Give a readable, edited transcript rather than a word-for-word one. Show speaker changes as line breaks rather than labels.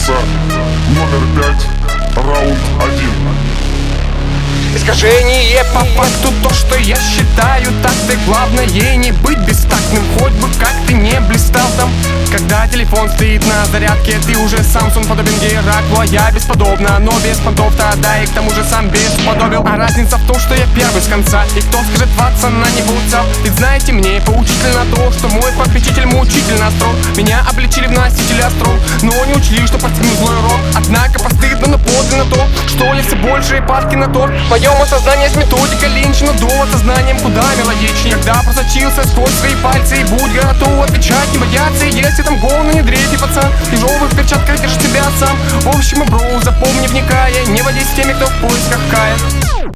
Улица номер 5, раунд 1.
Искажение по факту то, что я считаю тактой. Главное не быть бестактным, хоть бы как ты не блистал там. Когда телефон стоит на зарядке, ты уже Samsung подобен Гераклу, а я бесподобна, но без понтов тогда и к тому же сам бесподобен. А разница в том, что я первый с конца, и кто скажет Ватсон, на него цел. Ведь знаете, мне поучительно то, что мой попечитель мучительно острог. Меня обличили в носителе остров, но не учли, что постигнут злой урок. Однако постыдно, но подлинно то, что ли все большие падки на торт. В моем осознании есть методика Линча, но довод сознанием куда мелодичнее. Когда просочился сквозь свои пальцы, и будь готов отвечать, не бояться. И если там голый, не дрейфи, пацан, в тяжелых перчатках держишь себя сам. В общем, бро, запомни, вникая, не водись с теми, кто в поисках кая.